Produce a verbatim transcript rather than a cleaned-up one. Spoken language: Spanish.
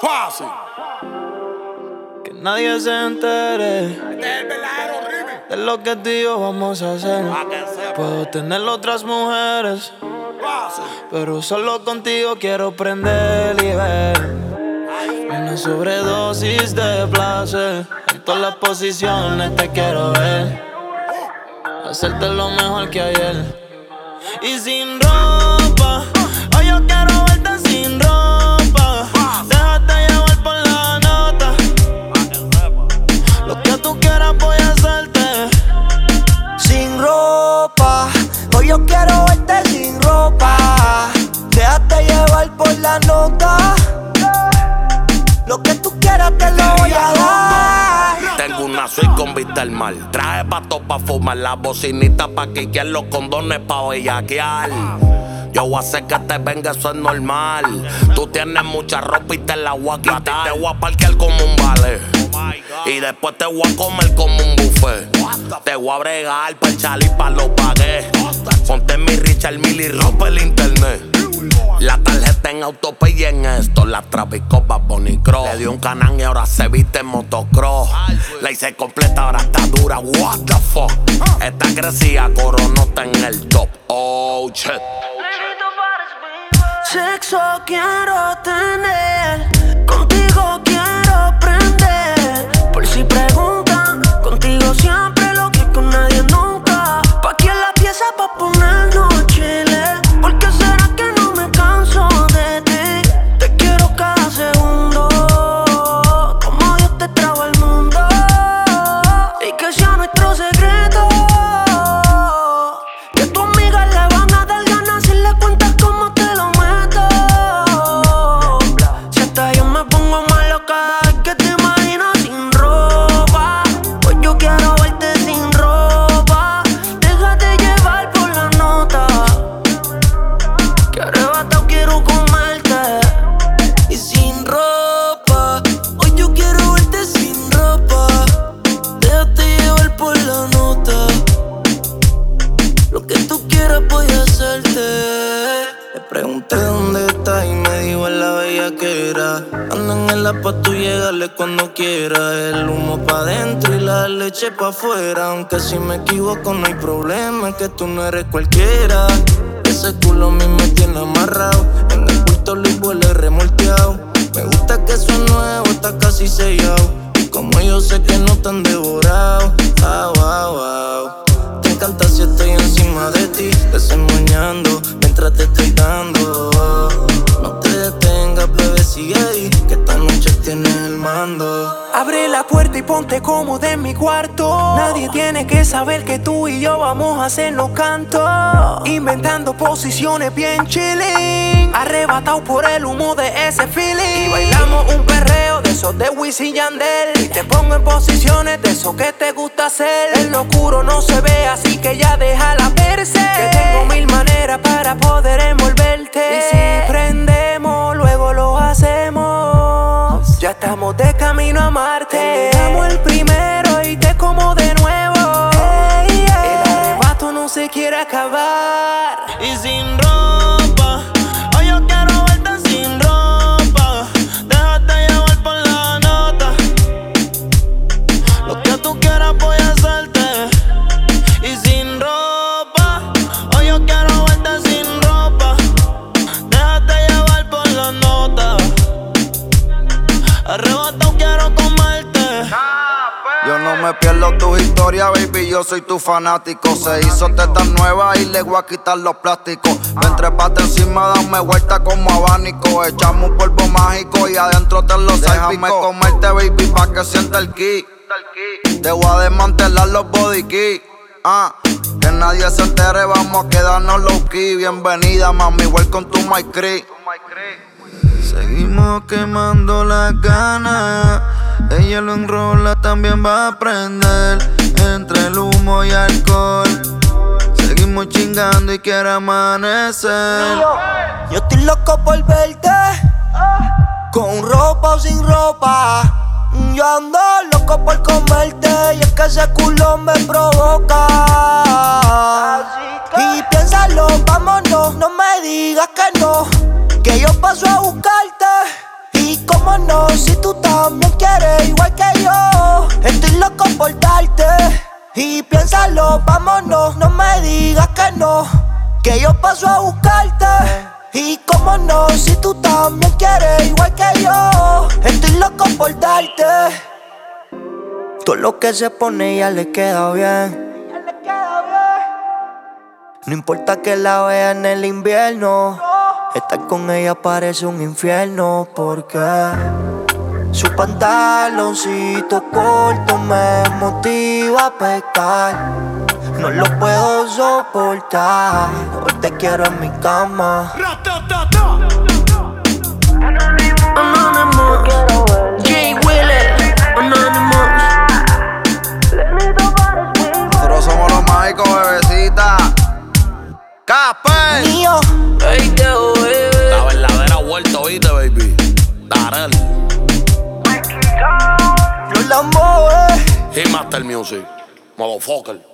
Fácil. Que nadie se entere Este es el verdadero remix. de lo que tú y yo vamos a hacer. Pa' que sepa. Puedo tener otras mujeres, Fácil. pero solo contigo quiero prender y ver. Una sobredosis de placer. En todas las posiciones te quiero ver. Hacerte lo mejor que ayer. Y sin ropa, hoy yo quiero verte sin ropa. Déjate llevar por la nota. Lo que tú quieras voy a hacerte. Sin ropa, hoy yo quiero verte sin ropa. Déjate llevar por la nota. Lo que tú quieras te lo voy a dar. Tengo una suite con vista al mar. Traje pato pa' fumar, la bocinita pa' quiquear, los condones pa' bellaquear. Yo voy a hacer que te venga, eso es normal. Tú tienes mucha ropa y te la voy a quitar. Te voy a parquear como un ballet y después te voy a comer como un buffet. Te voy a bregar pa' echar y pa' los pagué. Ponte mi Richard Mille y rompe el internet. La tarjeta en autopay y en esto la traficó pa' Bonnie Cross. Le dio un canán y ahora se viste en motocross. La hice completa, ahora está dura, what the fuck. Esta crecía, coronota en el top. Oh shit. Sexo quiero tener, contigo quiero prender. Por si preguntan, contigo siempre lo que con nadie nunca. Pa' aquí en la pieza pa' ponernos chile. Porque será que no me canso de ti. Te quiero cada segundo, como Dios te trajo al mundo. Y que sea nuestro secreto. Que tu amiga le van a dar ganas si le cuentas cómo te lo meto. Si hasta yo me pongo malo cada vez que te imaginas sin ropa. Pues yo quiero verte sin ropa. Déjate llevar por la nota. Que arrebatado quiero comerte. Y sin ropa. Hoy yo quiero verte sin ropa. Déjate llevar por la nota. Lo que tú quieras voy a hacerte. Le pregunté dónde está y me dijo en la bellaquera. Andan en la pa' tú llegarle cuando quieras. El humo pa' adentro y la leche pa' afuera. Aunque si me equivoco no hay problema, es que tú no eres cualquiera. Ese culo a mí me tiene amarrado. En el Puerto Rico huele remolteado. Me gusta que eso es nuevo, está casi sellado. Y como yo sé que no están devorados. Ah, wow, wow. Te encanta si estoy encima de ti, desenmoñando mientras te estoy dando. No te detengas, bebé, sigue ahí, que esta noche tienes el mando. Abre la puerta y ponte cómodo en mi cuarto. Nadie tiene que saber que tú y yo vamos a hacernos canto. Inventando posiciones bien chilling, arrebatado por el humo de ese feeling. Y bailamos un perreo de esos de Wisin y Yandel. Y te pongo en posiciones de eso que te gusta hacer. En lo oscuro no se ve, así que ya déjala verse. Que tengo mil maneras para poder envolverte. Y si prendemos, luego lo hacemos. Ya estamos de camino a Marte. Damos el primero y te como de nuevo. Hey, yeah. El arrebato no se quiere acabar. Y sin ropa, hoy yo quiero verte sin ropa. Déjate llevar por la nota. Lo que tú quieras voy a hacerte. Y sin ropa, hoy yo quiero verte sin ropa. Déjate llevar por la nota. Arrebatado quiero comerte. Yo no me pierdo tu historia, baby, yo soy tu fanático. Se hizo teta nueva y le voy a quitar los plásticos. Ven, trépate encima, dame vuelta como abanico. Echamos un polvo mágico y adentro te lo salpico. Déjame comerte, baby, pa' que sienta el ki. Te voy a desmantelar los body key. Ah, que nadie se entere, vamos a quedarnos low key. Bienvenida, mami, welcome to my crib. Seguimos quemando las ganas. Ella lo enrola, también va a aprender. Entre el humo y alcohol, seguimos chingando y quiere amanecer. Yo estoy loco por verte, con ropa o sin ropa. Yo ando loco por comerte y es que ese culo me provoca. Y piénsalo, vámonos, no me digas que no, que yo paso a buscarte. Y como cómo no, si tú también quieres igual que yo. Estoy loco por darte y piénsalo, vámonos. No me digas que no, que yo paso a buscarte. Y cómo no, si tú también quieres igual que yo. Estoy loco por darte. Todo lo que se pone ya le queda bien. No importa que la vea en el invierno, estar con ella parece un infierno. Porque su pantaloncito corto me motiva a pecar. No lo puedo soportar, hoy te quiero en mi cama. Anonymous, Jay Wheeler, Anonymous. Nosotros somos los mágicos, bebecita. Casper. Mío, Hey, Teo, baby. La verdadera vuelta, oíste, baby. Darel. los Lambo, eh. Y Master Music. Motherfucker.